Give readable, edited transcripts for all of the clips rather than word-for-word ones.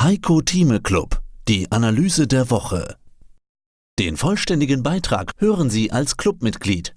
Heiko Thieme Club, die Analyse der Woche. Den vollständigen Beitrag hören Sie als Clubmitglied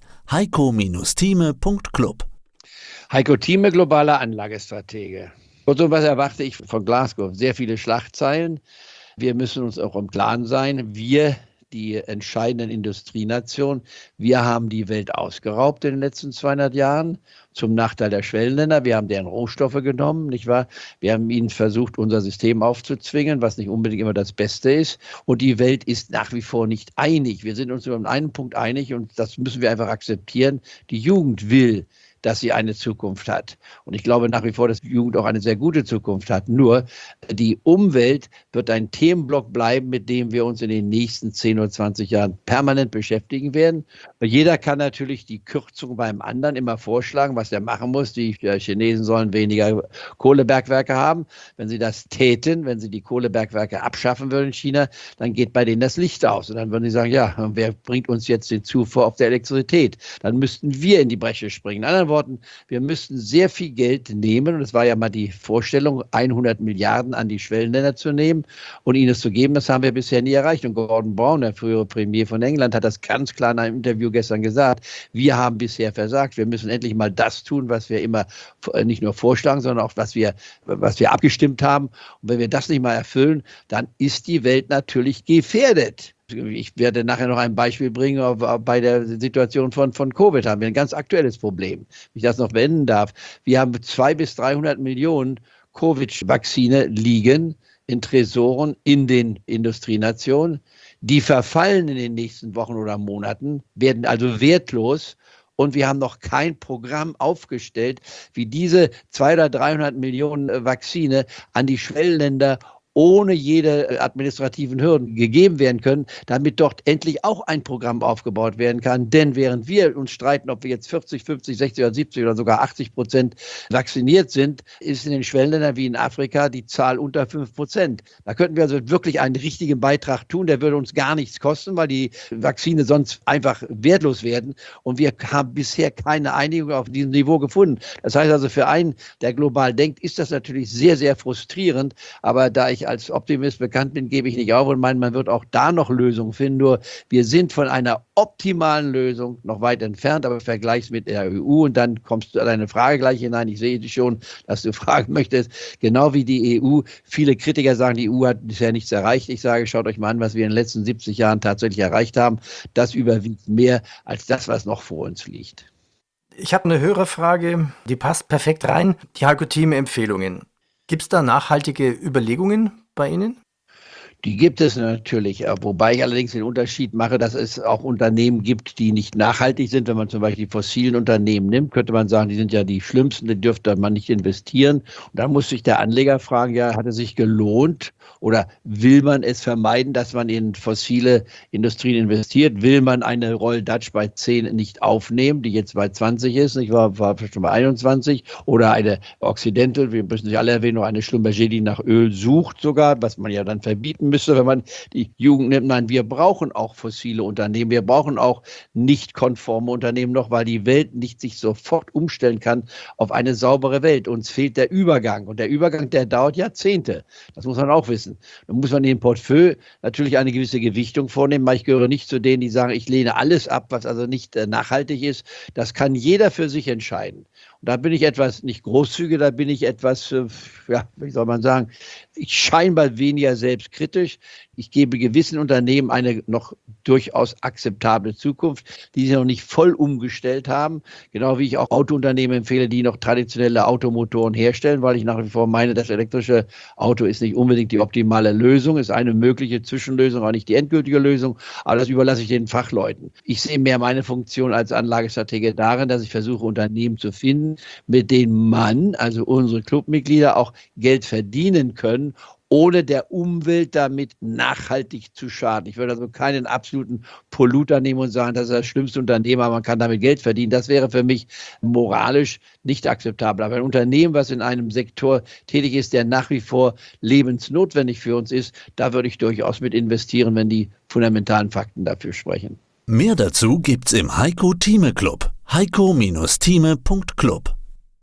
heiko-thieme.club. Heiko Thieme, globaler Anlagestratege. Und was erwarte ich von Glasgow? Sehr viele Schlagzeilen. Wir müssen uns auch im Klaren sein, wir, die entscheidenden Industrienationen, wir haben die Welt ausgeraubt in den letzten 200 Jahren zum Nachteil der Schwellenländer. Wir haben deren Rohstoffe genommen, nicht wahr? Wir haben ihnen versucht, unser System aufzuzwingen, was nicht unbedingt immer das Beste ist. Und die Welt ist nach wie vor nicht einig. Wir sind uns nur an einem Punkt einig und das müssen wir einfach akzeptieren. Die Jugend will, dass sie eine Zukunft hat. Und ich glaube nach wie vor, dass die Jugend auch eine sehr gute Zukunft hat. Nur die Umwelt wird ein Themenblock bleiben, mit dem wir uns in den nächsten 10 oder 20 Jahren permanent beschäftigen werden. Jeder kann natürlich die Kürzung beim anderen immer vorschlagen, was er machen muss. Die Chinesen sollen weniger Kohlebergwerke haben. Wenn sie das täten, wenn sie die Kohlebergwerke abschaffen würden in China, dann geht bei denen das Licht aus. Und dann würden sie sagen, ja, wer bringt uns jetzt den Zufuhr auf der Elektrizität? Dann müssten wir in die Bresche springen. In anderen Worten, wir müssten sehr viel Geld nehmen, und es war ja mal die Vorstellung, 100 Milliarden an die Schwellenländer zu nehmen und ihnen es zu geben. Das haben wir bisher nie erreicht. Und Gordon Brown, der frühere Premier von England, hat das ganz klar in einem Interview gestern gesagt. Wir haben bisher versagt. Wir müssen endlich mal das tun, was wir immer nicht nur vorschlagen, sondern auch was wir abgestimmt haben. Und wenn wir das nicht mal erfüllen, dann ist die Welt natürlich gefährdet. Ich werde nachher noch ein Beispiel bringen, bei der Situation von Covid haben wir ein ganz aktuelles Problem. Wenn ich das noch beenden darf. Wir haben 200 bis 300 Millionen Covid-Vakzine liegen in Tresoren in den Industrienationen. Die verfallen in den nächsten Wochen oder Monaten, werden also wertlos. Und wir haben noch kein Programm aufgestellt, wie diese 200 oder 300 Millionen Vakzine an die Schwellenländer ohne jede administrativen Hürden gegeben werden können, damit dort endlich auch ein Programm aufgebaut werden kann. Denn während wir uns streiten, ob wir jetzt 40, 50, 60 oder 70 oder sogar 80% vacciniert sind, ist in den Schwellenländern wie in Afrika die Zahl unter 5%. Da könnten wir also wirklich einen richtigen Beitrag tun, der würde uns gar nichts kosten, weil die Vakzine sonst einfach wertlos werden. Und wir haben bisher keine Einigung auf diesem Niveau gefunden. Das heißt also, für einen, der global denkt, ist das natürlich sehr, sehr frustrierend. Aber da ich als Optimist bekannt bin, gebe ich nicht auf und meine, man wird auch da noch Lösungen finden. Nur wir sind von einer optimalen Lösung noch weit entfernt, aber vergleichs mit der EU und dann kommst du an deine Frage gleich hinein. Ich sehe schon, dass du fragen möchtest, genau wie die EU. Viele Kritiker sagen, die EU hat bisher nichts erreicht. Ich sage, schaut euch mal an, was wir in den letzten 70 Jahren tatsächlich erreicht haben. Das überwiegt mehr als das, was noch vor uns liegt. Ich habe eine Hörerfrage, die passt perfekt rein. Die Heiko Thieme Empfehlungen. Gibt es da nachhaltige Überlegungen bei Ihnen? Die gibt es natürlich, wobei ich allerdings den Unterschied mache, dass es auch Unternehmen gibt, die nicht nachhaltig sind. Wenn man zum Beispiel die fossilen Unternehmen nimmt, könnte man sagen, die sind ja die schlimmsten, die dürfte man nicht investieren. Und dann muss sich der Anleger fragen, ja, hat es sich gelohnt oder will man es vermeiden, dass man in fossile Industrien investiert? Will man eine Royal Dutch bei 10 nicht aufnehmen, die jetzt bei 20 ist? Ich war schon bei 21. Oder eine Occidental, wir müssen sich alle erwähnen, noch eine Schlumberger, die nach Öl sucht sogar, was man ja dann verbieten müsste, wenn man die Jugend nimmt. Nein, wir brauchen auch fossile Unternehmen. Wir brauchen auch nicht konforme Unternehmen noch, weil die Welt nicht sich sofort umstellen kann auf eine saubere Welt. Uns fehlt der Übergang. Und der Übergang, der dauert Jahrzehnte. Das muss man auch wissen. Da muss man im Portfolio natürlich eine gewisse Gewichtung vornehmen. Ich gehöre nicht zu denen, die sagen, ich lehne alles ab, was also nicht nachhaltig ist. Das kann jeder für sich entscheiden. Und da bin ich etwas nicht großzügig, da bin ich etwas, wie soll man sagen, ich scheinbar weniger selbstkritisch. Ich gebe gewissen Unternehmen eine noch durchaus akzeptable Zukunft, die sie noch nicht voll umgestellt haben. Genau wie ich auch Autounternehmen empfehle, die noch traditionelle Automotoren herstellen, weil ich nach wie vor meine, das elektrische Auto ist nicht unbedingt die optimale Lösung, ist eine mögliche Zwischenlösung, aber nicht die endgültige Lösung. Aber das überlasse ich den Fachleuten. Ich sehe mehr meine Funktion als Anlagestratege darin, dass ich versuche, Unternehmen zu finden, mit denen man, also unsere Clubmitglieder, auch Geld verdienen können, ohne der Umwelt damit nachhaltig zu schaden. Ich würde also keinen absoluten Polluter nehmen und sagen, das ist das schlimmste Unternehmen, aber man kann damit Geld verdienen. Das wäre für mich moralisch nicht akzeptabel. Aber ein Unternehmen, was in einem Sektor tätig ist, der nach wie vor lebensnotwendig für uns ist, da würde ich durchaus mit investieren, wenn die fundamentalen Fakten dafür sprechen. Mehr dazu gibt's im Heiko Thieme Club. heiko-thieme.club